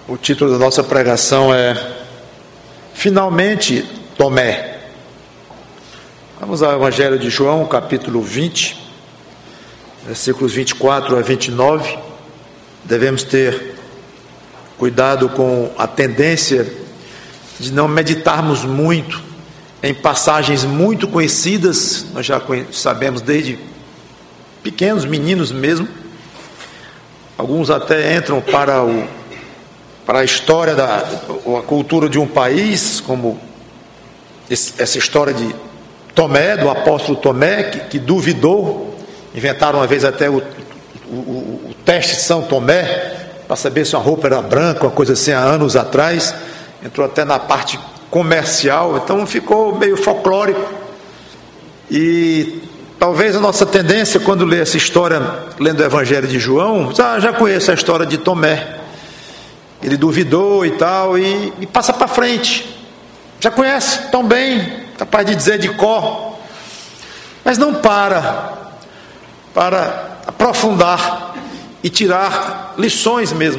O título da nossa pregação é Finalmente Tomé. Vamos ao Evangelho de João, capítulo 20, versículos 24 a 29. Devemos ter cuidado com a tendência de não meditarmos muito em passagens muito conhecidas. Nós já sabemos desde pequenos, meninos mesmo. Alguns até entram para a história a cultura de um país, como essa história de Tomé, do apóstolo Tomé, que duvidou. Inventaram uma vez até o teste de São Tomé, para saber se uma roupa era branca, uma coisa assim, há anos atrás. Entrou até na parte comercial, então ficou meio folclórico. E talvez a nossa tendência, quando lê essa história, lendo o Evangelho de João, já conheço a história de Tomé. Ele duvidou e tal, e passa para frente. Já conhece tão bem, capaz de dizer de cor, mas não para aprofundar e tirar lições mesmo,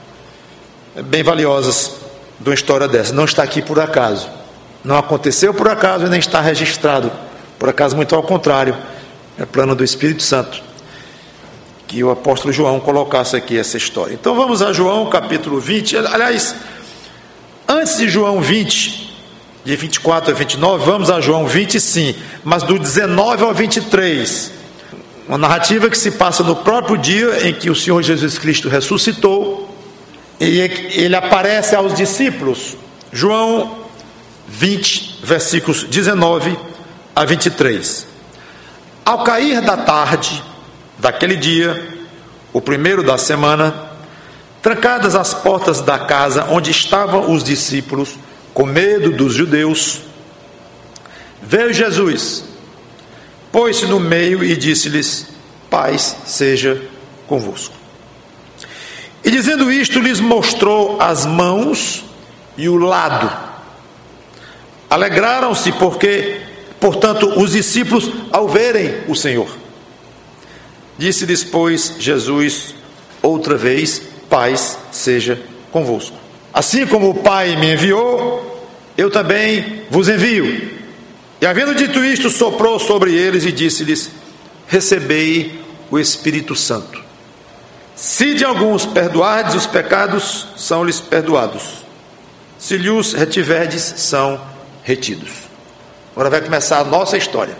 bem valiosas de uma história dessa. Não está aqui por acaso, não aconteceu por acaso e nem está registrado por acaso, muito ao contrário, é plano do Espírito Santo que o apóstolo João colocasse aqui essa história. Então vamos a João capítulo 20, aliás, antes de João 20, de 24 a 29, vamos a João 20 sim, mas do 19 ao 23, uma narrativa que se passa no próprio dia em que o Senhor Jesus Cristo ressuscitou, e ele aparece aos discípulos. João 20, versículos 19 a 23. Ao cair da tarde daquele dia, o primeiro da semana, trancadas as portas da casa onde estavam os discípulos, com medo dos judeus, veio Jesus, pôs-se no meio e disse-lhes: paz seja convosco. E dizendo isto, lhes mostrou as mãos e o lado. Alegraram-se portanto, os discípulos ao verem o Senhor. Disse-lhes, pois, Jesus outra vez: paz seja convosco. Assim como o Pai me enviou, eu também vos envio. E havendo dito isto, soprou sobre eles e disse-lhes: recebei o Espírito Santo. Se de alguns perdoardes os pecados, são-lhes perdoados. Se lhes retiverdes, são retidos. Agora vai começar a nossa história.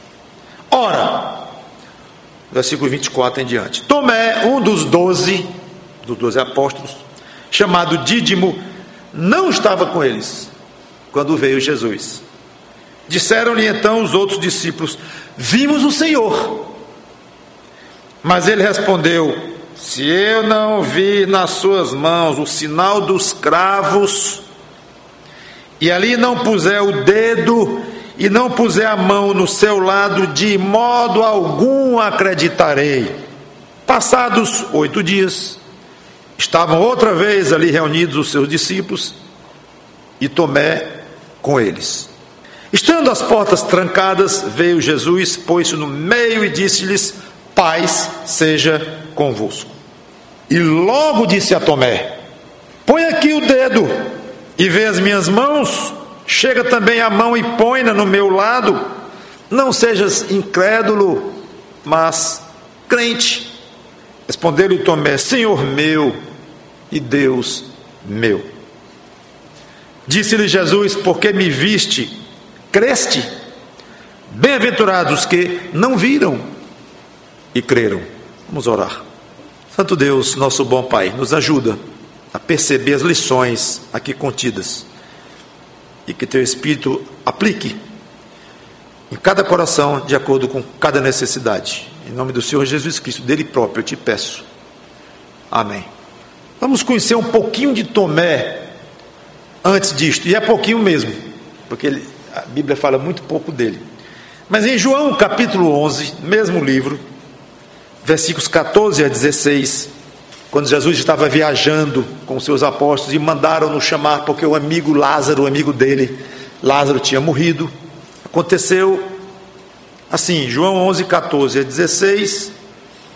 Ora, versículo 24 em diante, Tomé, um dos 12 apóstolos, chamado Dídimo, não estava com eles quando veio Jesus. Disseram-lhe então os outros discípulos: vimos o Senhor. Mas ele respondeu: se eu não vir nas suas mãos o sinal dos cravos, e ali não puser o dedo e não puser a mão no seu lado, de modo algum acreditarei. Passados 8 dias, estavam outra vez ali reunidos os seus discípulos e Tomé com eles. Estando as portas trancadas, veio Jesus, pôs-se no meio e disse-lhes: paz seja convosco. E logo disse a Tomé: põe aqui o dedo e vê as minhas mãos. Chega também a mão e põe-na no meu lado. Não sejas incrédulo, mas crente. Respondeu-lhe Tomé: Senhor meu e Deus meu. Disse-lhe Jesus: porque me viste, creste? Bem-aventurados os que não viram e creram. Vamos orar. Santo Deus, nosso bom Pai, nos ajuda a perceber as lições aqui contidas, e que teu Espírito aplique em cada coração de acordo com cada necessidade. Em nome do Senhor Jesus Cristo, dele próprio eu te peço. Amém. Vamos conhecer um pouquinho de Tomé antes disto, e é pouquinho mesmo, porque a Bíblia fala muito pouco dele. Mas em João capítulo 11, mesmo livro, versículos 14 a 16, quando Jesus estava viajando com os seus apóstolos e mandaram-no chamar, porque o amigo Lázaro, o amigo dele, Lázaro, tinha morrido. Aconteceu assim, João 11, 14 a 16,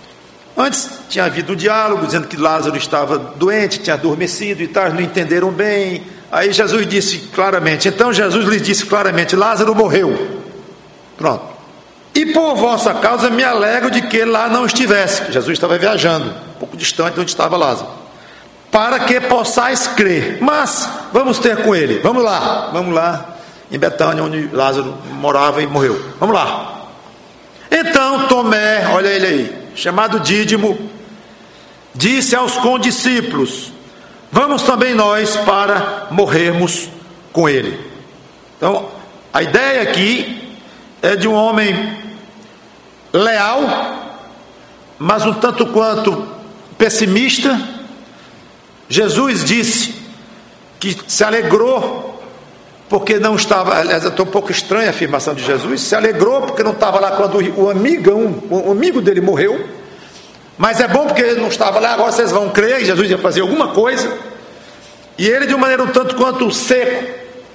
Antes tinha havido um diálogo dizendo que Lázaro estava doente, tinha adormecido e tal, não entenderam bem. Aí Jesus disse claramente, então Jesus lhes disse claramente, Lázaro morreu. Pronto. E por vossa causa me alegro de que ele lá não estivesse. Jesus estava viajando, um pouco distante de onde estava Lázaro. Para que possais crer. Mas vamos ter com ele. Vamos lá, em Betânia, onde Lázaro morava e morreu. Vamos lá. Então Tomé, olha ele aí, chamado Dídimo, disse aos condiscípulos, vamos também nós para morrermos com ele. Então, a ideia aqui é de um homem leal, mas um tanto quanto pessimista. Jesus disse que se alegrou porque não estava, aliás, é um pouco estranha a afirmação de Jesus, se alegrou porque não estava lá quando o amigo dele morreu, mas é bom porque ele não estava lá, agora vocês vão crer, Jesus ia fazer alguma coisa, e ele de uma maneira um tanto quanto seco,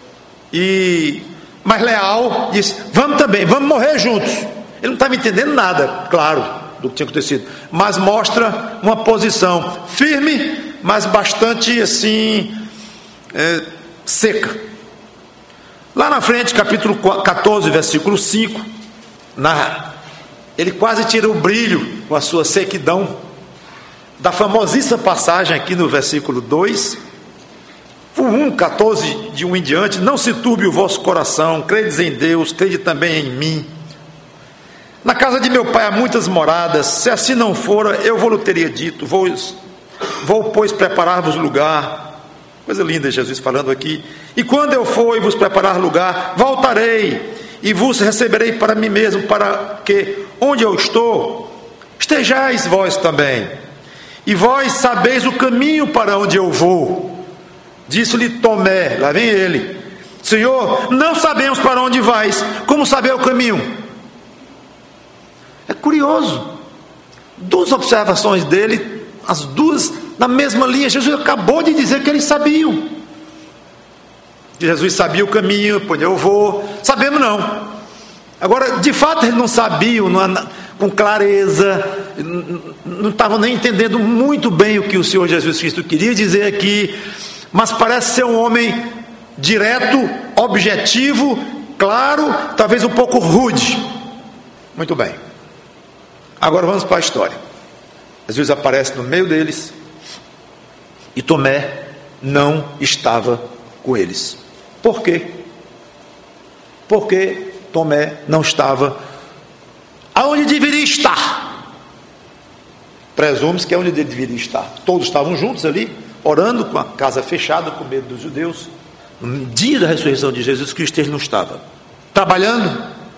mas leal, disse, vamos também, vamos morrer juntos. Ele não estava entendendo nada, claro, do que tinha acontecido, mas mostra uma posição firme, mas bastante assim, seca. Lá na frente, capítulo 14, versículo 5, ele quase tira o brilho com a sua sequidão, da famosíssima passagem aqui no versículo 2, 14, de 1 em diante, não se turbe o vosso coração, credes em Deus, crede também em mim. Na casa de meu pai há muitas moradas, se assim não fora, eu vou-lhe teria dito, vou pois preparar-vos lugar. Coisa linda Jesus falando aqui. E quando eu for e vos preparar lugar, voltarei e vos receberei para mim mesmo, para que onde eu estou, estejais vós também. E vós sabeis o caminho para onde eu vou. Disse-lhe Tomé, lá vem ele, Senhor, não sabemos para onde vais, como saber o caminho? É curioso, duas observações dele, as duas na mesma linha. Jesus acabou de dizer que eles sabiam, que Jesus sabia o caminho, por onde eu vou. Sabemos não. Agora, de fato eles não sabiam com clareza, não estavam nem entendendo muito bem o que o Senhor Jesus Cristo queria dizer aqui, mas parece ser um homem direto, objetivo, claro, talvez um pouco rude. Muito bem, agora vamos para a história. Jesus aparece no meio deles e Tomé não estava com eles. Por quê? Porque Tomé não estava aonde deveria estar. Presume-se que é onde ele deveria estar. Todos estavam juntos ali, orando, com a casa fechada, com medo dos judeus. No dia da ressurreição de Jesus Cristo, ele não estava. Trabalhando?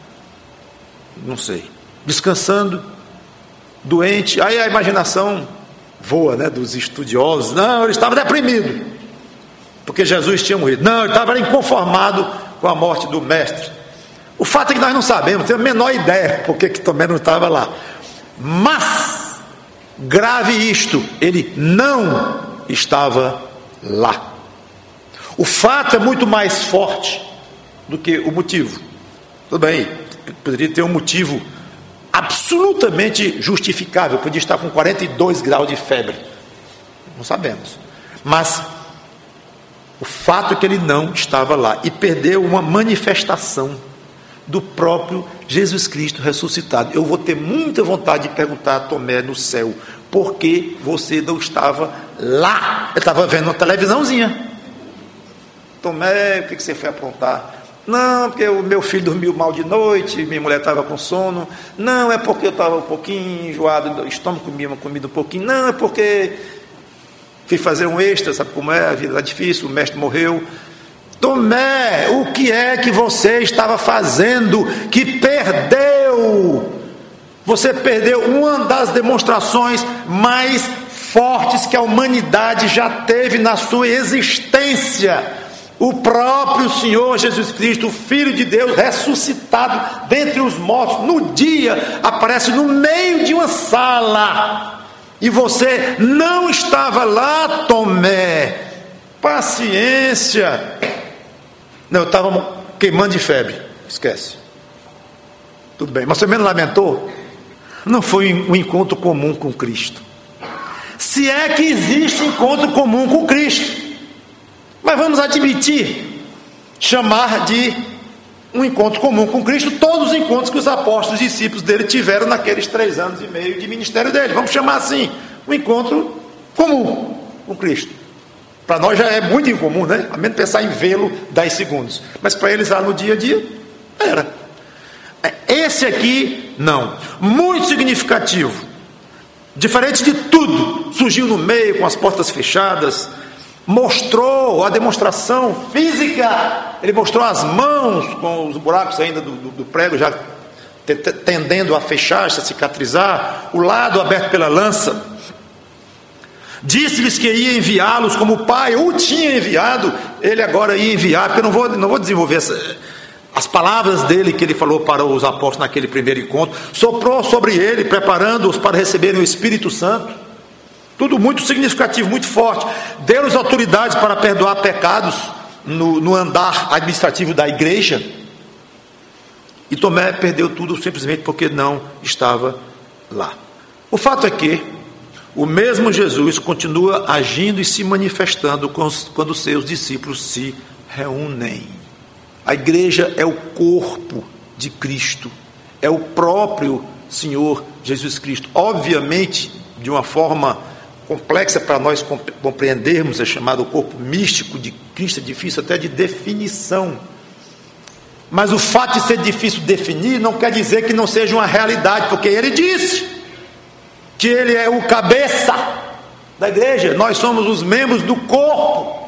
Não sei. Descansando? Doente? Aí a imaginação voa, né, dos estudiosos. Não, ele estava deprimido, porque Jesus tinha morrido. Não, ele estava inconformado com a morte do mestre. O fato é que nós não sabemos, temos a menor ideia porque que Tomé não estava lá. Mas, grave isto, ele não estava lá. O fato é muito mais forte do que o motivo. Tudo bem, poderia ter um motivo absolutamente justificável, podia estar com 42 graus de febre, não sabemos, mas o fato é que ele não estava lá e perdeu uma manifestação do próprio Jesus Cristo ressuscitado. Eu vou ter muita vontade de perguntar a Tomé no céu, por que você não estava lá? Ele estava vendo uma televisãozinha. Tomé, o que você foi aprontar? Não, porque o meu filho dormiu mal de noite, minha mulher estava com sono. Não, é porque eu estava um pouquinho enjoado, o estômago comia uma comida um pouquinho. Não, é porque fui fazer um extra, sabe como é, a vida está difícil, o mestre morreu. Tomé, o que é que você estava fazendo que perdeu? Você perdeu uma das demonstrações mais fortes que a humanidade já teve na sua existência. O próprio Senhor Jesus Cristo, o Filho de Deus, ressuscitado dentre os mortos, no dia, aparece no meio de uma sala, e você não estava lá, Tomé. Paciência. Não, eu estava queimando de febre. Esquece. Tudo bem, mas você menos lamentou? não foi um encontro comum com Cristo. Se é que existe encontro comum com Cristo. Mas vamos admitir, chamar de um encontro comum com Cristo todos os encontros que os apóstolos e discípulos dele tiveram naqueles 3 anos e meio de ministério dele. Vamos chamar assim, um encontro comum com Cristo. Para nós já é muito incomum, né? A menos pensar em vê-lo 10 segundos. Mas para eles lá no dia a dia, era. Esse aqui, não. Muito significativo. Diferente de tudo. Surgiu no meio, com as portas fechadas. Mostrou a demonstração física. Ele mostrou as mãos, com os buracos ainda do prego, já tendendo a fechar-se, a cicatrizar. O lado aberto pela lança. Disse-lhes que ia enviá-los como o Pai o tinha enviado. Ele agora ia enviar, porque eu não vou desenvolver as palavras dele que ele falou para os apóstolos naquele primeiro encontro. Soprou sobre ele, preparando-os para receberem o Espírito Santo. Tudo muito significativo, muito forte. Deu-lhes autoridades para perdoar pecados no andar administrativo da igreja. E Tomé perdeu tudo simplesmente porque não estava lá. O fato é que o mesmo Jesus continua agindo e se manifestando quando seus discípulos se reúnem. A igreja é o corpo de Cristo, é o próprio Senhor Jesus Cristo. Obviamente, de uma forma complexa para nós compreendermos, é chamado o corpo místico de Cristo, é difícil até de definição. Mas o fato de ser difícil definir não quer dizer que não seja uma realidade, porque ele disse que ele é o cabeça da igreja, nós somos os membros do corpo.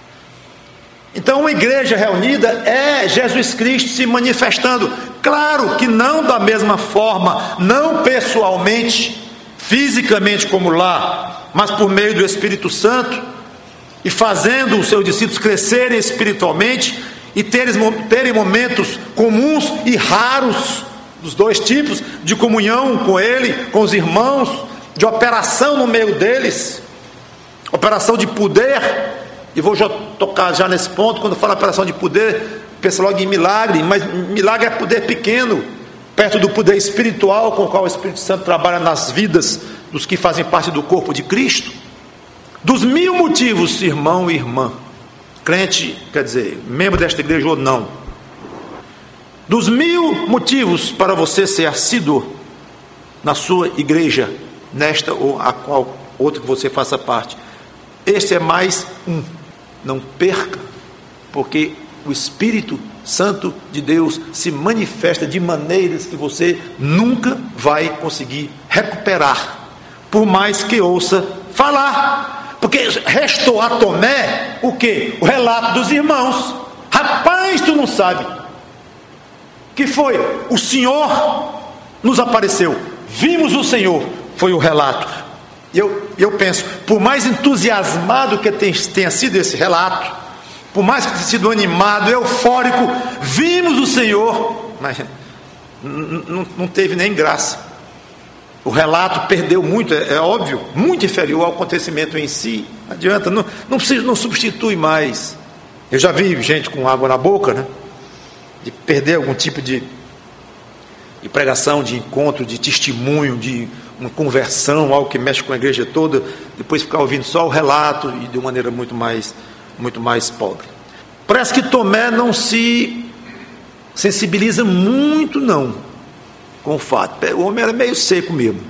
Então uma igreja reunida é Jesus Cristo se manifestando, claro que não da mesma forma, não pessoalmente, fisicamente como lá, mas por meio do Espírito Santo, e fazendo os seus discípulos crescerem espiritualmente, e terem momentos comuns e raros, dos dois tipos, de comunhão com ele, com os irmãos, de operação no meio deles, operação de poder. E vou já tocar já nesse ponto. Quando falo operação de poder, pensa logo em milagre, mas milagre é poder pequeno, perto do poder espiritual com o qual o Espírito Santo trabalha nas vidas dos que fazem parte do corpo de Cristo. Dos 1000 motivos, irmão e irmã, crente, quer dizer, membro desta igreja ou não, dos 1000 motivos para você ser assíduo na sua igreja, nesta ou a qual outra que você faça parte, este é mais um. Não perca, porque o Espírito Santo de Deus se manifesta de maneiras que você nunca vai conseguir recuperar, por mais que ouça falar. Porque restou a Tomé o quê? O relato dos irmãos. Rapaz, tu não sabe que foi? O Senhor nos apareceu, vimos o Senhor, foi o relato. E eu penso, por mais entusiasmado que tenha sido esse relato, por mais que tenha sido animado, eufórico, vimos o Senhor, mas não teve nem graça. O relato perdeu muito, é óbvio, muito inferior ao acontecimento em si. Não adianta, não substitui mais. Eu já vi gente com água na boca, né? De perder algum tipo de pregação, de encontro, de testemunho, de uma conversão, algo que mexe com a igreja toda, depois ficar ouvindo só o relato e de uma maneira muito mais pobre. Parece que Tomé não se sensibiliza muito não com o fato. O homem era meio seco mesmo,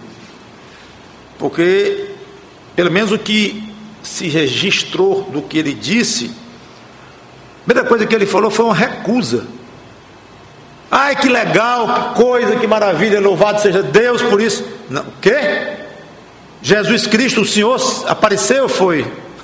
porque pelo menos o que se registrou do que ele disse, a primeira coisa que ele falou foi uma recusa. Ai, que legal, que coisa, que maravilha, louvado seja Deus por isso. Não, o quê? Jesus Cristo, o Senhor apareceu, foi?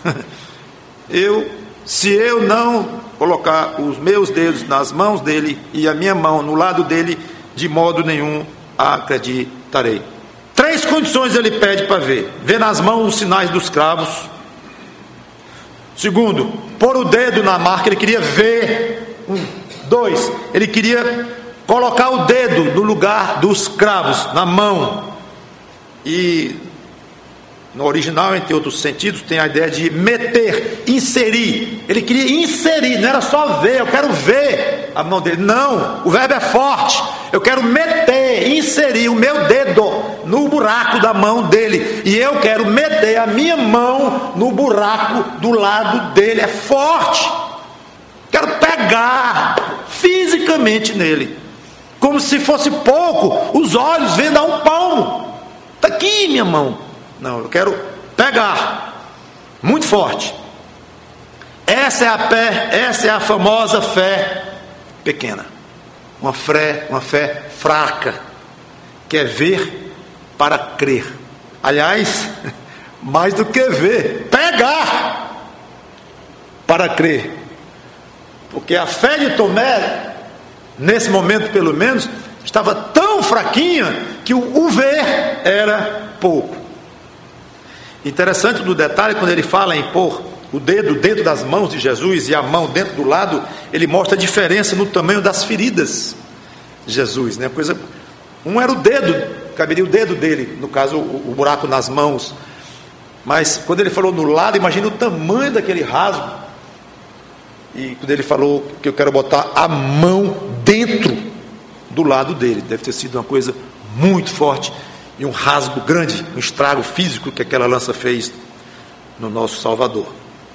Se eu não colocar os meus dedos nas mãos dele e a minha mão no lado dele, de modo nenhum acreditarei. 3 condições ele pede para ver: ver nas mãos os sinais dos cravos. Segundo, pôr o dedo na marca, ele queria ver. 2, ele queria colocar o dedo no lugar dos cravos, na mão. E no original, entre outros sentidos, tem a ideia de meter, inserir. Ele queria inserir, não era só ver, eu quero ver a mão dele. Não, o verbo é forte. Eu quero meter, inserir o meu dedo no buraco da mão dele, e eu quero meter a minha mão no buraco do lado dele. É forte. Quero pegar fisicamente nele, como se fosse pouco. Os olhos vêm dar um palmo. Está aqui minha mão. Não, eu quero pegar. Muito forte. Essa é a famosa fé pequena. Uma fé fraca. Quer ver para crer. Aliás, mais do que ver, pegar para crer. Porque a fé de Tomé, nesse momento pelo menos, estava tão fraquinha que o ver era pouco. Interessante do detalhe, quando ele fala em pôr o dedo dentro das mãos de Jesus e a mão dentro do lado, ele mostra a diferença no tamanho das feridas de Jesus, né? Um era o dedo, caberia o dedo dele, no caso o buraco nas mãos, mas quando ele falou no lado, imagina o tamanho daquele rasgo. E quando ele falou que eu quero botar a mão dentro do lado dele, deve ter sido uma coisa muito forte e um rasgo grande, um estrago físico que aquela lança fez no nosso Salvador.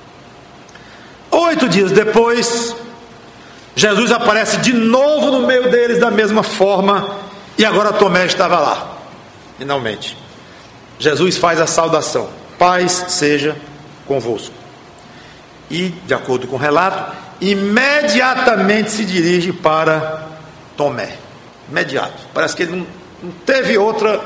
8 dias depois, Jesus aparece de novo no meio deles da mesma forma, e agora Tomé estava lá, finalmente. Jesus faz a saudação: paz seja convosco. E, de acordo com o relato, imediatamente se dirige para Tomé. Imediato. Parece que ele não teve outro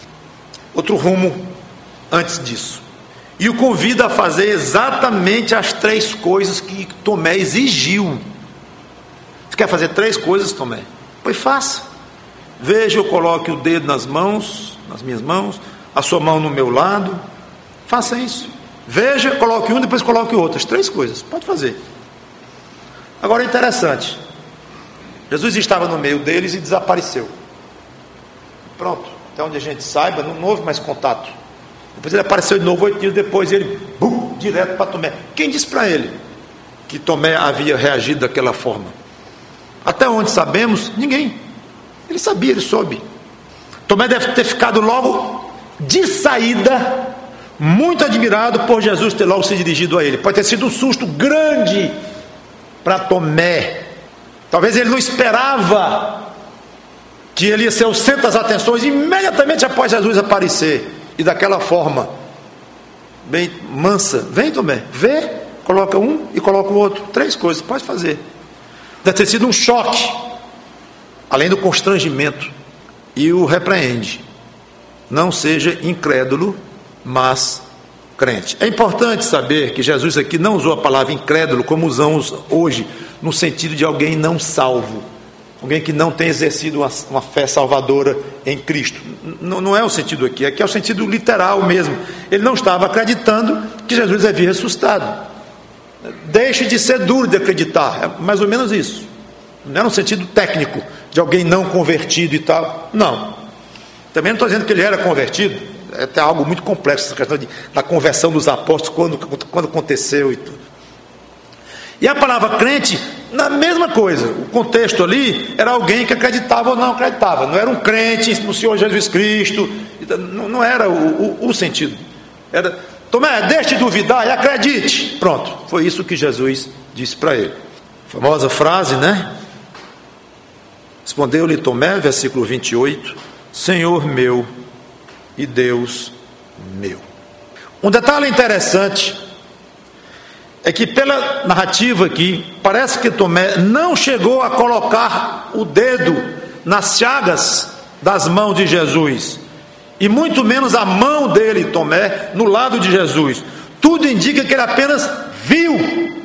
rumo antes disso. E o convida a fazer exatamente as 3 coisas que Tomé exigiu. Você quer fazer 3 coisas, Tomé? Pois faça. Veja, eu coloque o dedo nas minhas mãos, a sua mão no meu lado. Faça isso. Veja, coloque um, depois coloque o outro. As 3 coisas, pode fazer. Agora é interessante. Jesus estava no meio deles e desapareceu. Pronto, até onde a gente saiba, não houve mais contato. Depois ele apareceu de novo 8 dias depois, ele direto para Tomé. Quem disse para ele que Tomé havia reagido daquela forma? Até onde sabemos, ninguém. Ele sabia, ele soube. Tomé deve ter ficado logo de saída muito admirado por Jesus ter logo se dirigido a ele. Pode ter sido um susto grande para Tomé. Talvez ele não esperava que ele ia ser o centro das atenções imediatamente após Jesus aparecer. E daquela forma, bem mansa: vem Tomé, vê, coloca um e coloca o outro. 3 coisas, pode fazer. Deve ter sido um choque, além do constrangimento. E o repreende: não seja incrédulo, mas crente. É importante saber que Jesus aqui não usou a palavra incrédulo como usamos hoje, no sentido de alguém não salvo, alguém que não tem exercido uma fé salvadora em Cristo. Não é o sentido aqui é o sentido literal mesmo. Ele não estava acreditando que Jesus havia ressuscitado. Deixe de ser duro de acreditar, é mais ou menos isso. Não é no sentido técnico de alguém não convertido e tal, não. Também não estou dizendo que ele era convertido. É até algo muito complexo essa questão da conversão dos apóstolos, quando aconteceu e tudo. E a palavra crente, na mesma coisa. O contexto ali era alguém que acreditava ou não acreditava. Não era um crente no Senhor Jesus Cristo. Não era o sentido. Era: Tomé, deixe de duvidar e acredite. Pronto, foi isso que Jesus disse para ele. Famosa frase, né? Respondeu-lhe Tomé, versículo 28, Senhor meu e Deus meu. Um detalhe interessante é que pela narrativa aqui, parece que Tomé não chegou a colocar o dedo nas chagas das mãos de Jesus, e muito menos a mão dele, Tomé, no lado de Jesus. Tudo indica que ele apenas viu.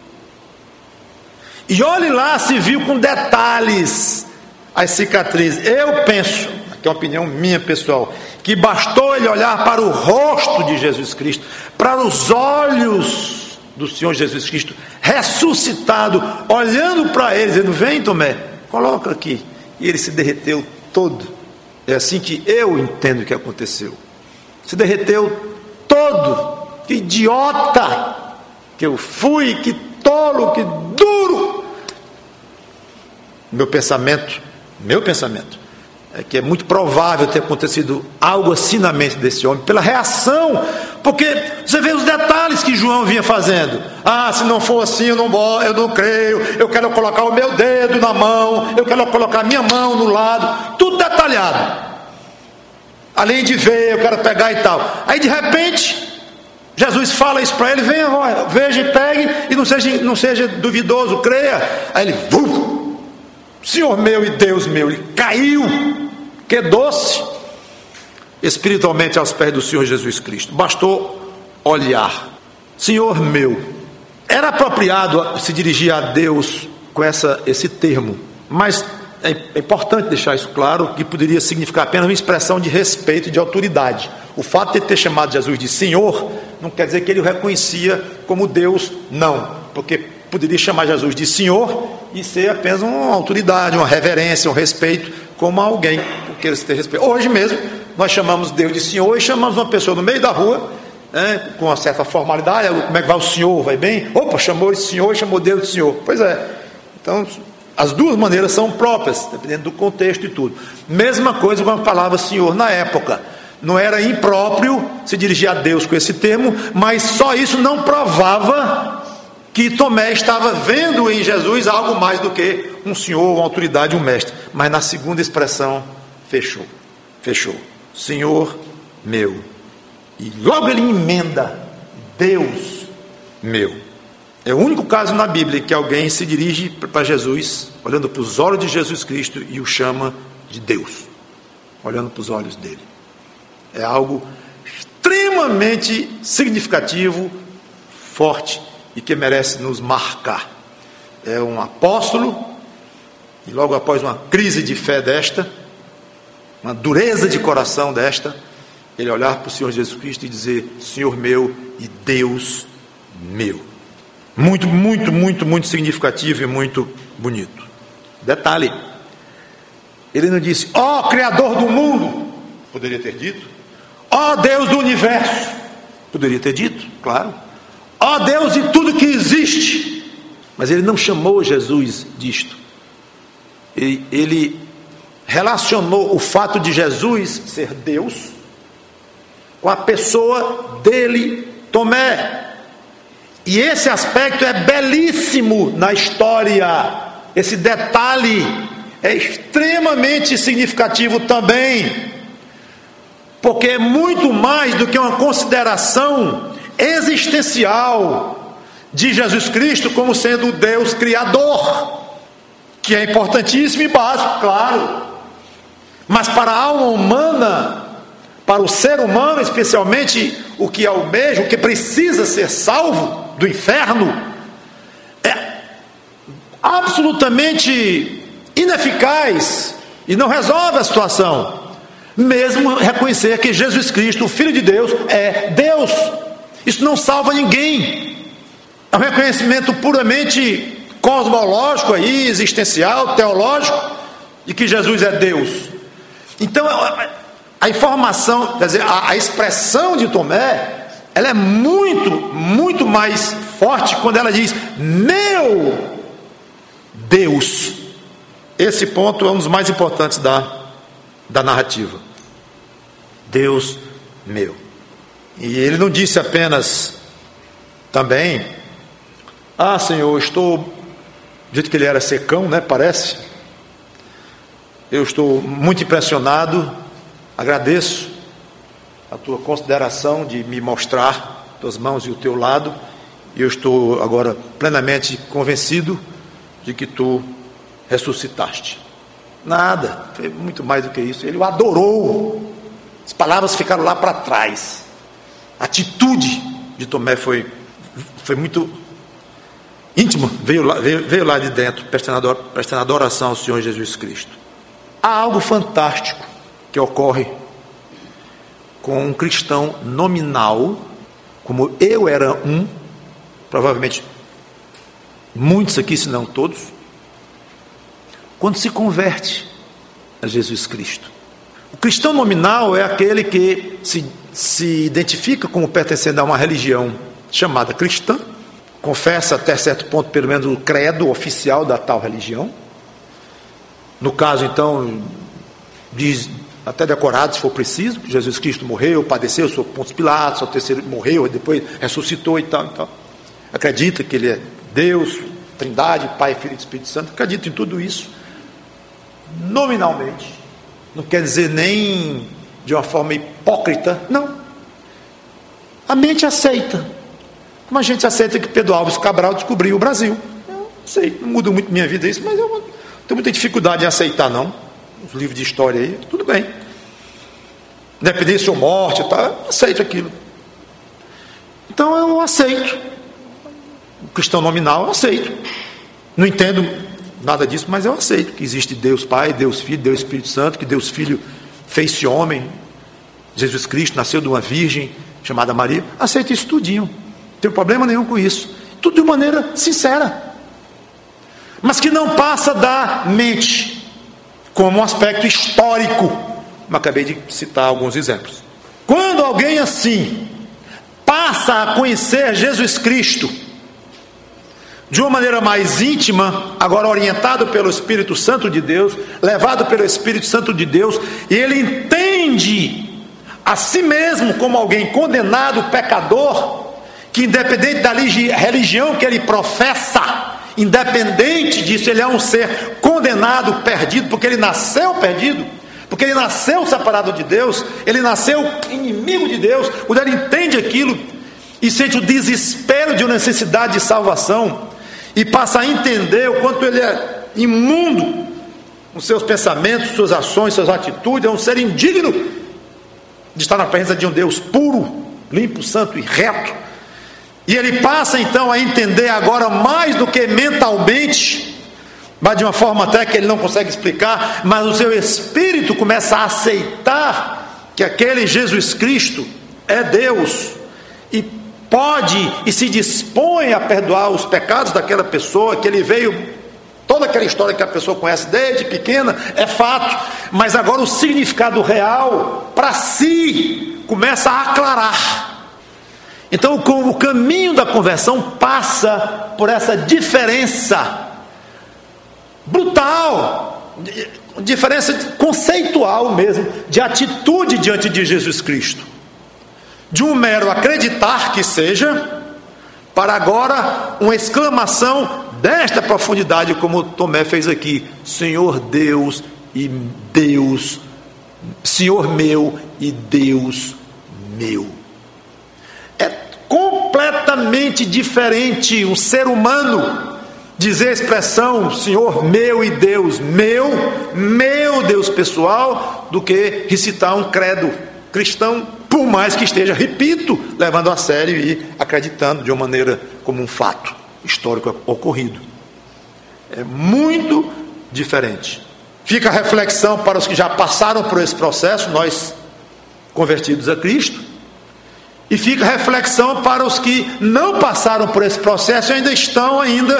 E olhe lá se viu com detalhes as cicatrizes. Eu penso, que é uma opinião minha pessoal, que bastou ele olhar para o rosto de Jesus Cristo, para os olhos do Senhor Jesus Cristo ressuscitado, olhando para ele, dizendo: vem Tomé, coloca aqui. E ele se derreteu todo. É assim que eu entendo que aconteceu. Se derreteu todo. Que idiota que eu fui, que tolo, que duro. Meu pensamento que é muito provável ter acontecido algo assim na mente desse homem, pela reação, porque você vê os detalhes que João vinha fazendo. Se não for assim, eu não creio, eu quero colocar o meu dedo na mão, eu quero colocar a minha mão no lado, tudo detalhado. Além de ver, eu quero pegar e tal. Aí de repente, Jesus fala isso para ele: venha, veja e pegue, e não seja duvidoso, creia. Aí ele, Senhor meu e Deus meu, ele caiu, quedou-se espiritualmente aos pés do Senhor Jesus Cristo. Bastou olhar. Senhor meu. Era apropriado se dirigir a Deus com esse termo, mas é importante deixar isso claro, que poderia significar apenas uma expressão de respeito e de autoridade. O fato de ele ter chamado Jesus de Senhor não quer dizer que ele o reconhecia como Deus, não, porque poderia chamar Jesus de Senhor e ser apenas uma autoridade, uma reverência, um respeito, como alguém que eles têm respeito. Hoje mesmo nós chamamos Deus de Senhor e chamamos uma pessoa no meio da rua, com uma certa formalidade: como é que vai o senhor? Vai bem? Opa, chamou ele de Senhor e chamou Deus de Senhor. Pois é. Então, as duas maneiras são próprias, dependendo do contexto e tudo. Mesma coisa com a palavra Senhor na época. Não era impróprio se dirigir a Deus com esse termo, mas só isso não provava que Tomé estava vendo em Jesus algo mais do que um senhor, uma autoridade, um mestre. Mas na segunda expressão, fechou. Senhor meu. E logo ele emenda: Deus meu. É o único caso na Bíblia que alguém se dirige para Jesus, olhando para os olhos de Jesus Cristo, e o chama de Deus, olhando para os olhos dele. É algo extremamente significativo, forte, e que merece nos marcar. É um apóstolo, e logo após uma crise de fé desta, uma dureza de coração desta, ele olhar para o Senhor Jesus Cristo e dizer: Senhor meu e Deus meu. Muito, muito, muito, muito significativo e muito bonito. Detalhe: ele não disse: ó Criador do mundo, poderia ter dito. Ó Deus do universo, poderia ter dito, claro. Ó Deus de tudo que existe. Mas ele não chamou Jesus disto. Ele relacionou o fato de Jesus ser Deus com a pessoa dele, Tomé. E esse aspecto é belíssimo na história. Esse detalhe é extremamente significativo também, porque é muito mais do que uma consideração existencial de Jesus Cristo como sendo o Deus Criador, que é importantíssimo e básico, claro, mas para a alma humana, para o ser humano, especialmente o que almeja, o que precisa ser salvo do inferno, é absolutamente ineficaz e não resolve a situação, mesmo reconhecer que Jesus Cristo, o Filho de Deus, é Deus. Isso não salva ninguém. É um reconhecimento puramente cosmológico aí, existencial, teológico, de que Jesus é Deus. Então a informação, quer dizer, a expressão de Tomé, ela é muito, muito mais forte quando ela diz: meu Deus. Esse ponto é um dos mais importantes da narrativa. Deus meu. E ele não disse apenas também: Senhor, estou, do jeito que ele era secão, né, parece, eu estou muito impressionado, agradeço a tua consideração de me mostrar tuas mãos e o teu lado, e eu estou agora plenamente convencido de que tu ressuscitaste. Nada, foi muito mais do que isso. Ele o adorou. As palavras ficaram lá para trás. A atitude de Tomé foi muito íntima, veio lá de dentro, prestando adoração ao Senhor Jesus Cristo. Há algo fantástico que ocorre com um cristão nominal, como eu era provavelmente muitos aqui, se não todos, quando se converte a Jesus Cristo. O cristão nominal é aquele que se identifica como pertencendo a uma religião chamada cristã, confessa até certo ponto, pelo menos, o credo oficial da tal religião. No caso, então, diz, até decorado se for preciso, que Jesus Cristo morreu, padeceu, sou Pôncio Pilatos, ao terceiro morreu, depois ressuscitou e tal, e tal. Acredita que ele é Deus, Trindade, Pai, Filho e Espírito Santo, acredita em tudo isso, nominalmente, não quer dizer nem de uma forma hipócrita, não. A mente aceita, como a gente aceita que Pedro Álvares Cabral descobriu o Brasil. Eu sei, não muda muito minha vida isso, mas eu não tenho muita dificuldade em aceitar, não. Os livros de história aí, tudo bem. Independência ou morte, tá? Eu aceito aquilo. Então eu aceito. O cristão nominal eu aceito. Não entendo nada disso, mas eu aceito que existe Deus Pai, Deus Filho, Deus Espírito Santo, que Deus Filho fez-se homem, Jesus Cristo nasceu de uma virgem chamada Maria. Aceito isso tudinho. Não tenho problema nenhum com isso. Tudo de maneira sincera. Mas que não passa da mente, como um aspecto histórico. Mas acabei de citar alguns exemplos. Quando alguém assim passa a conhecer Jesus Cristo de uma maneira mais íntima, agora orientado pelo Espírito Santo de Deus, levado pelo Espírito Santo de Deus, e ele entende a si mesmo como alguém condenado, pecador, que independente da religião que ele professa, independente disso, ele é um ser condenado, perdido, porque ele nasceu perdido, porque ele nasceu separado de Deus, ele nasceu inimigo de Deus. Quando ele entende aquilo e sente o desespero de uma necessidade de salvação, e passa a entender o quanto ele é imundo nos seus pensamentos, suas ações, suas atitudes, é um ser indigno de estar na presença de um Deus puro, limpo, santo e reto. E ele passa então a entender agora mais do que mentalmente, mas de uma forma até que ele não consegue explicar, mas o seu espírito começa a aceitar que aquele Jesus Cristo é Deus e pode e se dispõe a perdoar os pecados daquela pessoa, que ele veio, toda aquela história que a pessoa conhece desde pequena, é fato, mas agora o significado real para si começa a aclarar. Então o caminho da conversão passa por essa diferença brutal, diferença conceitual mesmo, de atitude diante de Jesus Cristo, de um mero acreditar que seja, para agora uma exclamação desta profundidade, como Tomé fez aqui: Senhor Deus e Deus, Senhor meu e Deus meu. É completamente diferente um ser humano dizer a expressão Senhor meu e Deus meu Deus pessoal, do que recitar um credo cristão, por mais que esteja, repito, levando a sério e acreditando de uma maneira como um fato histórico ocorrido. É muito diferente. Fica a reflexão para os que já passaram por esse processo, nós convertidos a Cristo, e fica a reflexão para os que não passaram por esse processo e ainda estão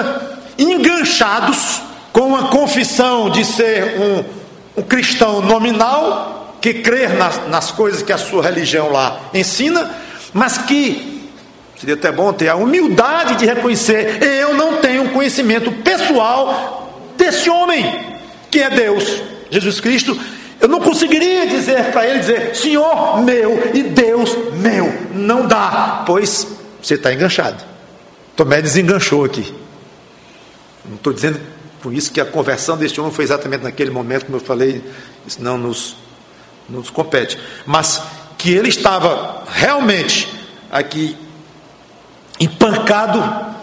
enganchados com uma confissão de ser um cristão nominal, que crer nas coisas que a sua religião lá ensina, mas que seria até bom ter a humildade de reconhecer: eu não tenho um conhecimento pessoal desse homem que é Deus, Jesus Cristo. Eu não conseguiria dizer para ele, Senhor meu e Deus meu. Não dá, pois você está enganchado. Tomé desenganchou aqui. Não estou dizendo com isso que a conversão deste homem foi exatamente naquele momento, como eu falei, isso não nos compete, mas que ele estava realmente aqui empancado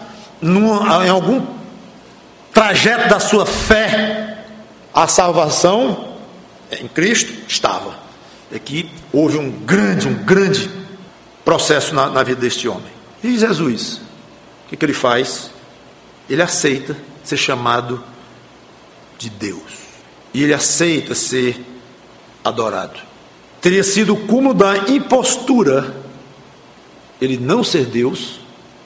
em algum trajeto da sua fé à salvação em Cristo, estava. Aqui houve um grande processo na vida deste homem. E Jesus, o que ele faz? Ele aceita ser chamado de Deus, e ele aceita ser adorado. Teria sido o cúmulo da impostura ele não ser Deus,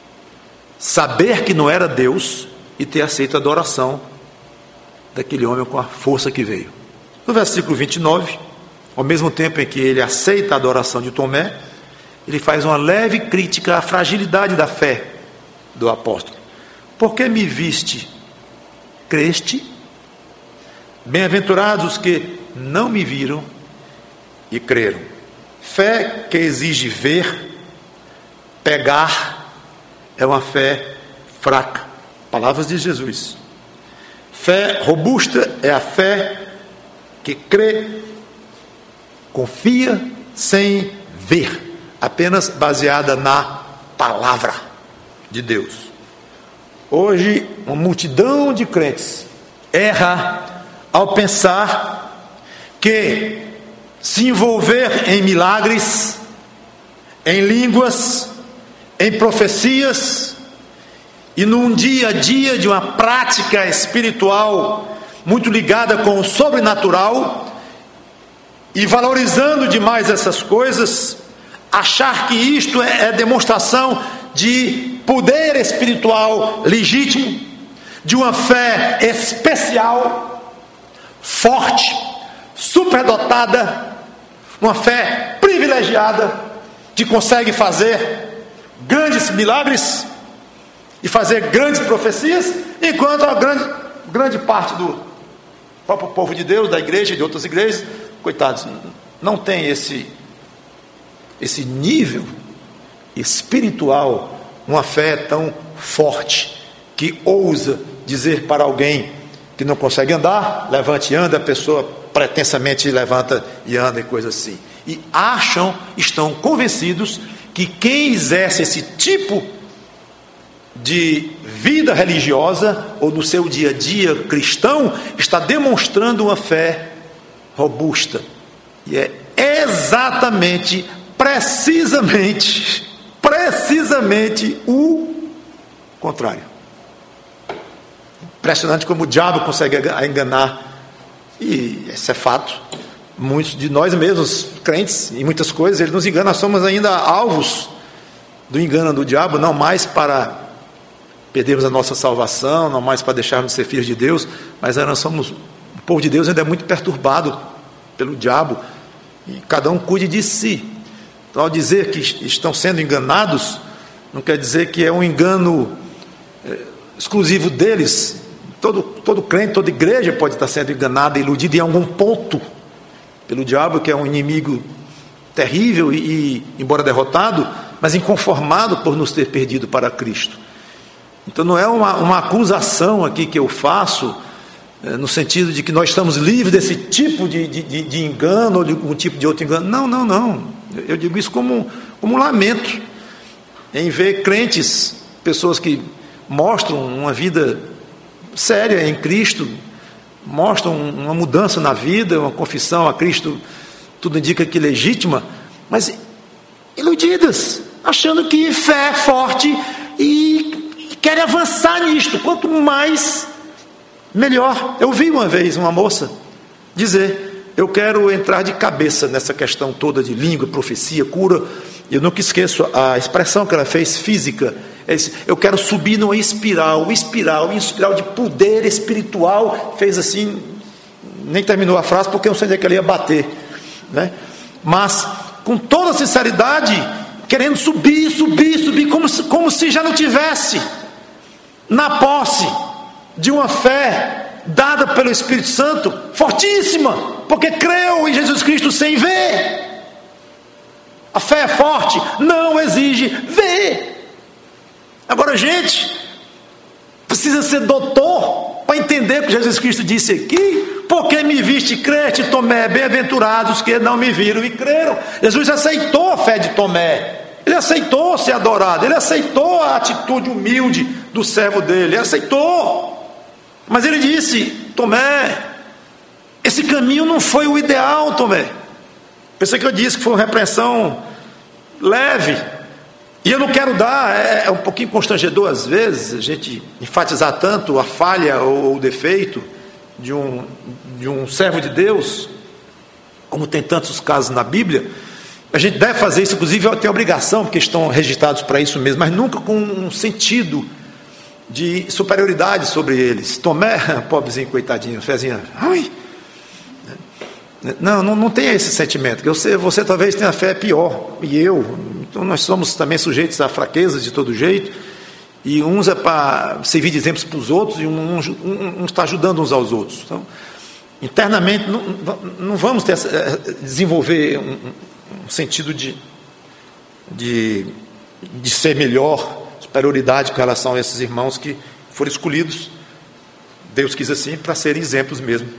saber que não era Deus e ter aceito a adoração daquele homem com a força que veio. No versículo 29, ao mesmo tempo em que ele aceita a adoração de Tomé, ele faz uma leve crítica à fragilidade da fé do apóstolo. Porque me viste, creste? Bem-aventurados os que não me viram e creram. Fé que exige ver, pegar, é uma fé fraca. Palavras de Jesus. Fé robusta é a fé que crê, confia sem ver, apenas baseada na palavra de Deus. Hoje, uma multidão de crentes erra ao pensar que se envolver em milagres, em línguas, em profecias e num dia a dia de uma prática espiritual muito ligada com o sobrenatural e valorizando demais essas coisas, achar que isto é demonstração de poder espiritual legítimo, de uma fé especial, forte, superdotada, uma fé privilegiada, que consegue fazer grandes milagres e fazer grandes profecias, enquanto a grande parte do próprio povo de Deus, da igreja e de outras igrejas, coitados, não tem esse nível espiritual, uma fé tão forte, que ousa dizer para alguém que não consegue andar, levante e anda, a pessoa pretensamente levanta e anda e coisa assim. E estão convencidos que quem exerce esse tipo de vida religiosa, ou no seu dia a dia cristão, está demonstrando uma fé robusta. E é exatamente, precisamente o contrário. Impressionante como o diabo consegue enganar, e esse é fato. Muitos de nós mesmos, crentes, em muitas coisas, ele nos engana. Nós somos ainda alvos do engano do diabo, não mais para perdermos a nossa salvação, não mais para deixarmos de ser filhos de Deus, mas nós somos, o povo de Deus ainda é muito perturbado pelo diabo, e cada um cuide de si. Então, ao dizer que estão sendo enganados, não quer dizer que é um engano exclusivo deles. Todo crente, toda igreja pode estar sendo enganada, iludida em algum ponto pelo diabo, que é um inimigo terrível e embora derrotado, mas inconformado por nos ter perdido para Cristo. Então não é uma acusação aqui que eu faço, no sentido de que nós estamos livres desse tipo de engano, ou de um tipo de outro engano. Não. Eu digo isso como um lamento em ver crentes, pessoas que mostram uma vida séria em Cristo, mostram uma mudança na vida, uma confissão a Cristo, tudo indica que legítima, mas iludidas, achando que fé é forte e querem avançar nisto, quanto mais, melhor. Eu vi uma vez uma moça dizer: eu quero entrar de cabeça nessa questão toda de língua, profecia, cura. Eu nunca esqueço a expressão que ela fez, física. Eu quero subir numa espiral de poder espiritual. Fez assim, nem terminou a frase porque eu não sei onde é que ela ia bater, né? Mas com toda sinceridade, querendo subir, como se já não tivesse na posse de uma fé dada pelo Espírito Santo, fortíssima, porque creu em Jesus Cristo sem ver. A fé é forte, não exige ver. Agora, gente, precisa ser doutor para entender o que Jesus Cristo disse aqui. Porque me viste e creste, Tomé, bem-aventurados que não me viram e creram. Jesus aceitou a fé de Tomé, ele aceitou ser adorado, ele aceitou a atitude humilde do servo dele, ele aceitou. Mas ele disse: Tomé, esse caminho não foi o ideal, Tomé. Pensei que eu disse que foi uma repreensão leve, e eu não quero dar, é um pouquinho constrangedor às vezes a gente enfatizar tanto a falha ou o defeito de um servo de Deus, como tem tantos casos na Bíblia. A gente deve fazer isso, inclusive tem obrigação, porque estão registrados para isso mesmo, mas nunca com um sentido de superioridade sobre eles. Tomé, pobrezinho, coitadinho, fezinha, ai. Não tem esse sentimento, que você talvez tenha fé pior, e então nós somos também sujeitos a fraquezas de todo jeito, e uns é para servir de exemplos para os outros, e um está ajudando uns aos outros. Então, Internamente, não vamos desenvolver um sentido de ser melhor, superioridade com relação a esses irmãos que foram escolhidos. Deus quis assim para serem exemplos mesmo,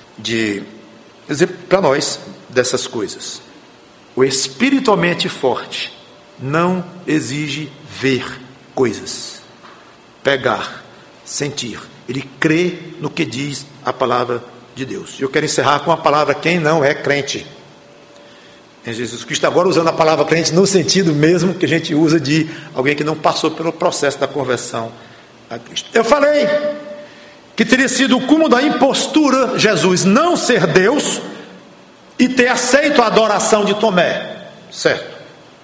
para nós, dessas coisas. O espiritualmente forte não exige ver coisas, pegar, sentir. Ele crê no que diz a palavra de Deus. Eu quero encerrar com a palavra quem não é crente em Jesus Cristo, agora usando a palavra crente no sentido mesmo que a gente usa de alguém que não passou pelo processo da conversão a Cristo. Eu falei que teria sido o cúmulo da impostura Jesus não ser Deus e ter aceito a adoração de Tomé, certo?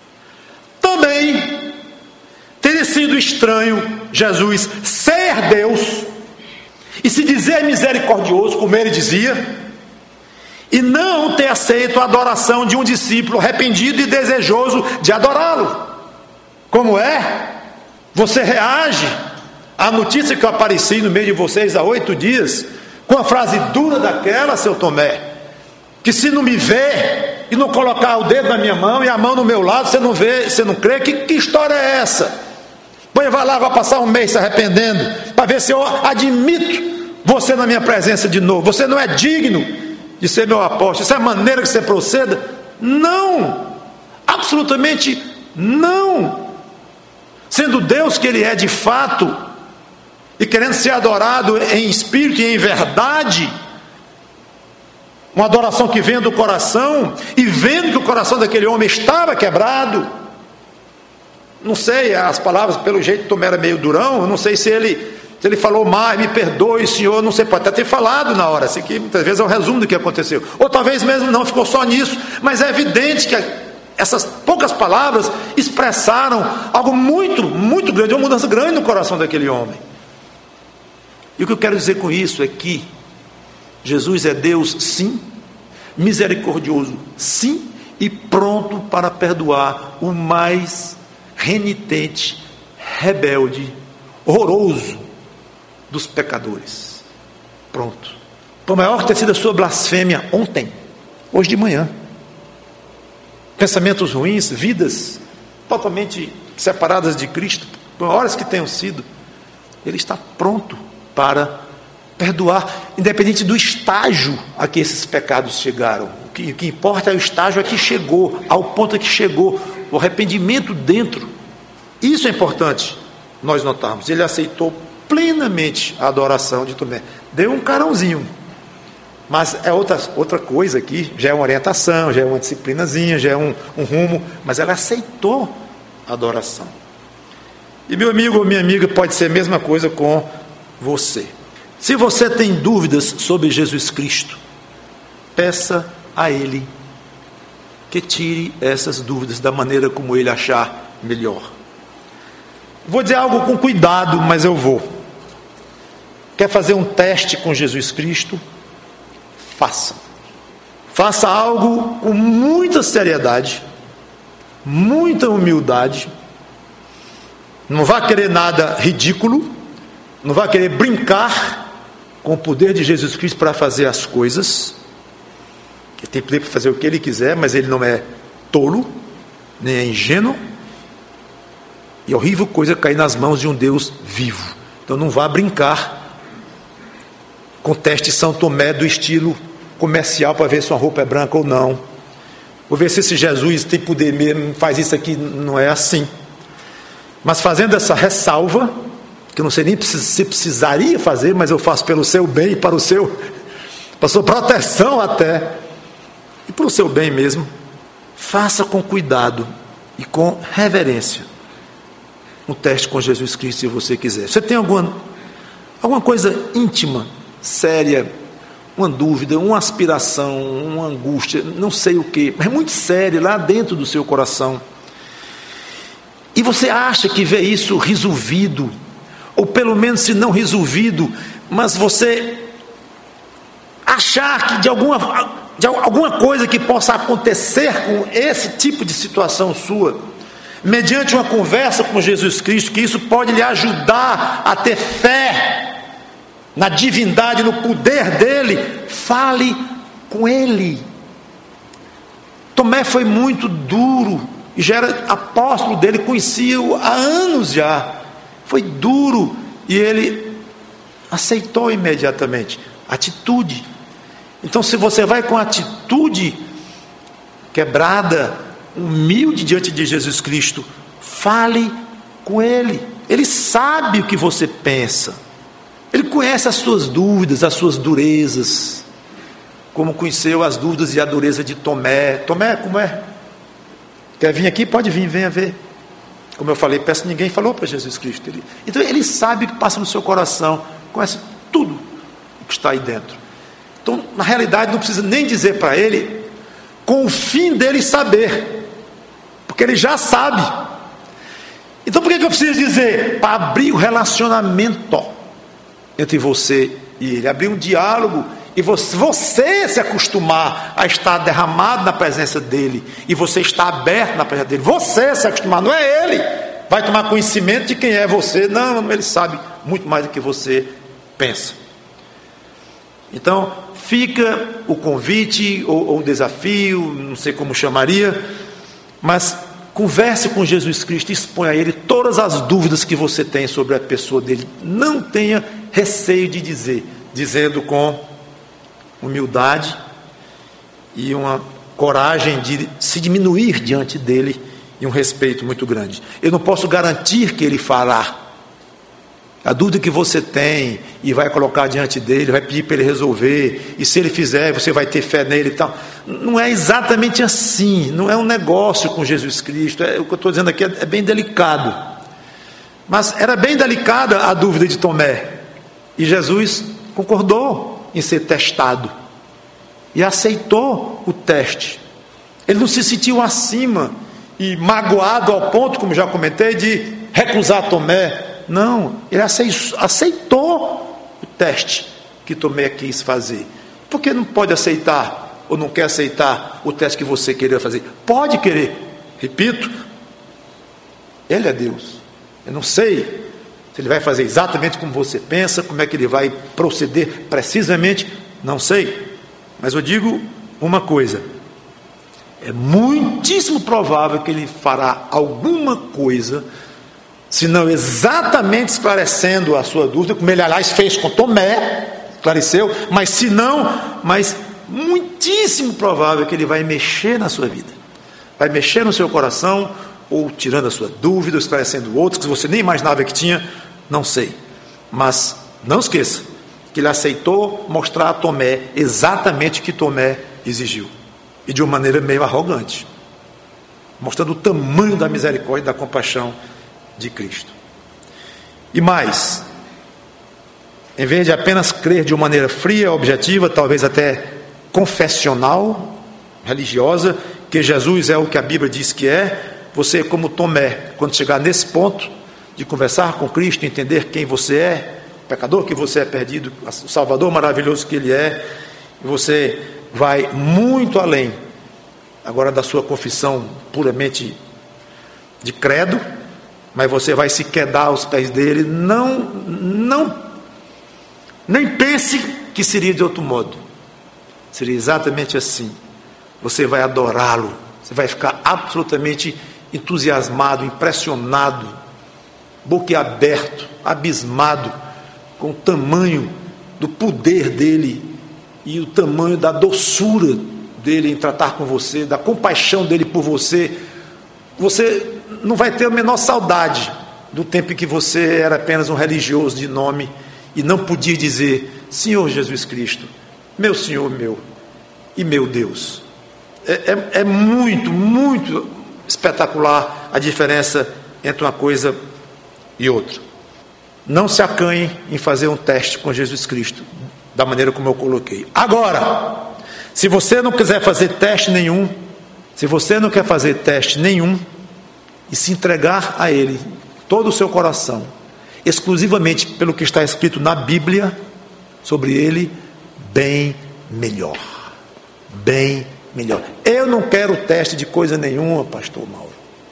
Também teria sido estranho Jesus ser Deus e se dizer misericordioso, como ele dizia, e não ter aceito a adoração de um discípulo arrependido e desejoso de adorá-lo. Como é? Você reage à notícia que eu apareci no meio de vocês há 8 dias, com a frase dura daquela, seu Tomé, que se não me vê e não colocar o dedo na minha mão e a mão no meu lado, você não vê, você não crê? Que história é essa? Vai lá, vai passar um mês se arrependendo, para ver se eu admito você na minha presença de novo. Você não é digno de ser meu apóstolo. Essa é a maneira que você proceda? Não, absolutamente não. Sendo Deus que Ele é de fato, e querendo ser adorado em espírito e em verdade, uma adoração que vem do coração, e vendo que o coração daquele homem estava quebrado. Não sei, as palavras, pelo jeito Tomé era meio durão, eu não sei se ele falou mais, me perdoe, Senhor, não sei, pode até ter falado na hora, assim, que muitas vezes é o resumo do que aconteceu, ou talvez mesmo não, ficou só nisso, mas é evidente que essas poucas palavras expressaram algo muito, muito grande, uma mudança grande no coração daquele homem. E o que eu quero dizer com isso é que Jesus é Deus, sim, misericordioso, sim, e pronto para perdoar o mais renitente, rebelde, horroroso dos pecadores. Pronto. Por maior que tenha sido a sua blasfêmia ontem, hoje de manhã, pensamentos ruins, vidas totalmente separadas de Cristo, por maiores que tenham sido, Ele está pronto para perdoar, independente do estágio a que esses pecados chegaram. O que importa é o estágio a que chegou, ao ponto a que chegou, o arrependimento dentro. Isso é importante nós notarmos. Ele aceitou plenamente a adoração de Tomé. Deu um carãozinho, mas é outra coisa aqui, já é uma orientação, já é uma disciplinazinha, já é um rumo, mas ela aceitou a adoração. E meu amigo ou minha amiga, pode ser a mesma coisa com você. Se você tem dúvidas sobre Jesus Cristo, peça a Ele que tire essas dúvidas da maneira como Ele achar melhor. Vou dizer algo com cuidado, mas eu vou. Quer fazer um teste com Jesus Cristo? Faça. Faça algo com muita seriedade, muita humildade. Não vá querer nada ridículo, não vá querer brincar com o poder de Jesus Cristo para fazer as coisas. Ele tem poder para fazer o que Ele quiser, mas Ele não é tolo, nem é ingênuo. E é horrível coisa cair nas mãos de um Deus vivo. Então não vá brincar com teste São Tomé do estilo comercial para ver se uma roupa é branca ou não. Vou ver se esse Jesus tem poder mesmo, faz isso aqui. Não é assim. Mas fazendo essa ressalva, que eu não sei nem se precisaria fazer, mas eu faço pelo seu bem e para a sua proteção até, e para o seu bem mesmo, faça com cuidado e com reverência um teste com Jesus Cristo, se você quiser. Você tem alguma coisa íntima, séria, uma dúvida, uma aspiração, uma angústia, não sei o que, mas muito séria lá dentro do seu coração, e você acha que vê isso resolvido, ou pelo menos se não resolvido, mas você achar que de alguma coisa que possa acontecer com esse tipo de situação sua, mediante uma conversa com Jesus Cristo, que isso pode lhe ajudar a ter fé na divindade, no poder dele, fale com ele. Tomé foi muito duro, e já era apóstolo dele, conhecia-o há anos já. Foi duro, e ele aceitou imediatamente. Atitude. Então, se você vai com atitude quebrada, humilde diante de Jesus Cristo, fale com ele. Ele sabe o que você pensa. Ele conhece as suas dúvidas, as suas durezas, como conheceu as dúvidas e a dureza de Tomé. Tomé, como é? Quer vir aqui? Pode vir, venha ver. Como eu falei, peço, ninguém falou para Jesus Cristo. Então ele sabe o que passa no seu coração, conhece tudo o que está aí dentro. Então, na realidade, não precisa nem dizer para ele, com o fim dele saber, porque ele já sabe. Então por que eu preciso dizer? Para abrir o relacionamento entre você e ele, abrir um diálogo, e você se acostumar a estar derramado na presença dele, e você estar aberto na presença dele, você se acostumar, não é ele, vai tomar conhecimento de quem é você, não, ele sabe muito mais do que você pensa. Então fica o convite, ou o desafio, não sei como chamaria, mas converse com Jesus Cristo, exponha a ele todas as dúvidas que você tem sobre a pessoa dele, não tenha receio de dizer, dizendo com humildade e uma coragem de se diminuir diante dele, e um respeito muito grande. Eu não posso garantir que ele fará. A dúvida que você tem e vai colocar diante dele, vai pedir para ele resolver, e se ele fizer, você vai ter fé nele e tal. Não é exatamente assim, não é um negócio com Jesus Cristo. O que eu estou dizendo aqui é bem delicado. Mas era bem delicada a dúvida de Tomé, e Jesus concordou em ser testado e aceitou o teste. Ele não se sentiu acima e magoado ao ponto, como já comentei, de recusar Tomé. Não, ele aceitou o teste que Tomé quis fazer. Por que não pode aceitar, ou não quer aceitar o teste que você queria fazer? Pode querer, repito, ele é Deus. Eu não sei se ele vai fazer exatamente como você pensa, como é que ele vai proceder precisamente, não sei. Mas eu digo uma coisa: é muitíssimo provável que ele fará alguma coisa, se não exatamente esclarecendo a sua dúvida, como ele aliás fez com Tomé, esclareceu, mas se não, mas muitíssimo provável que ele vai mexer na sua vida, vai mexer no seu coração, ou tirando a sua dúvida, ou esclarecendo outros que você nem imaginava que tinha, não sei. Mas não esqueça que ele aceitou mostrar a Tomé exatamente o que Tomé exigiu, e de uma maneira meio arrogante, mostrando o tamanho da misericórdia e da compaixão de Cristo. E mais, em vez de apenas crer de uma maneira fria, objetiva, talvez até confessional, religiosa, que Jesus é o que a Bíblia diz que é, você, como Tomé, quando chegar nesse ponto de conversar com Cristo, entender quem você é, pecador que você é, perdido, o Salvador maravilhoso que Ele é, você vai muito além agora da sua confissão puramente de credo, mas você vai se quedar aos pés dele. Nem pense que seria de outro modo, seria exatamente assim. Você vai adorá-lo, você vai ficar absolutamente entusiasmado, impressionado, boquiaberto, abismado com o tamanho do poder dele e o tamanho da doçura dele em tratar com você, da compaixão dele por você. Você não vai ter a menor saudade do tempo em que você era apenas um religioso de nome e não podia dizer: Senhor Jesus Cristo, meu Senhor, meu e meu Deus. É muito, muito espetacular a diferença entre uma coisa e outra. Não se acanhe em fazer um teste com Jesus Cristo, da maneira como eu coloquei. Agora, se você não quiser fazer teste nenhum, se você não quer fazer teste nenhum, e se entregar a Ele, todo o seu coração, exclusivamente pelo que está escrito na Bíblia sobre Ele, bem melhor. Bem melhor. Eu não quero teste de coisa nenhuma, pastor Mauro.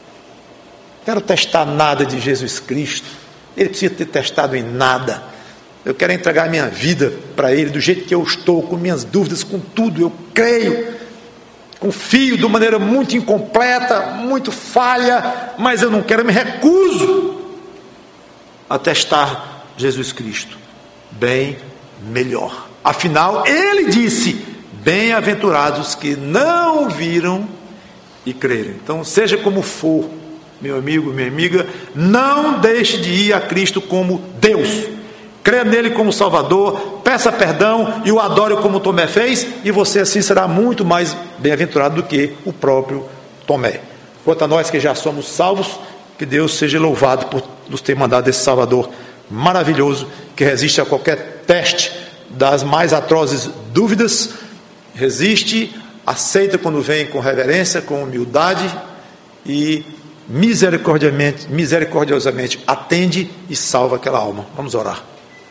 Não quero testar nada de Jesus Cristo. Ele precisa ter testado em nada. Eu quero entregar minha vida para Ele, do jeito que eu estou, com minhas dúvidas, com tudo. Eu creio, confio de maneira muito incompleta, muito falha, mas eu não quero, eu me recuso a testar Jesus Cristo. Bem melhor. Afinal, Ele disse: bem-aventurados que não viram e creram. Então, seja como for, meu amigo, minha amiga, não deixe de ir a Cristo como Deus. Creia nele como Salvador, peça perdão e o adore como Tomé fez, e você assim será muito mais bem-aventurado do que o próprio Tomé. Quanto a nós que já somos salvos, que Deus seja louvado por nos ter mandado esse Salvador maravilhoso, que resiste a qualquer teste das mais atrozes dúvidas, resiste, aceita quando vem com reverência, com humildade e misericordiosamente atende e salva aquela alma. Vamos orar.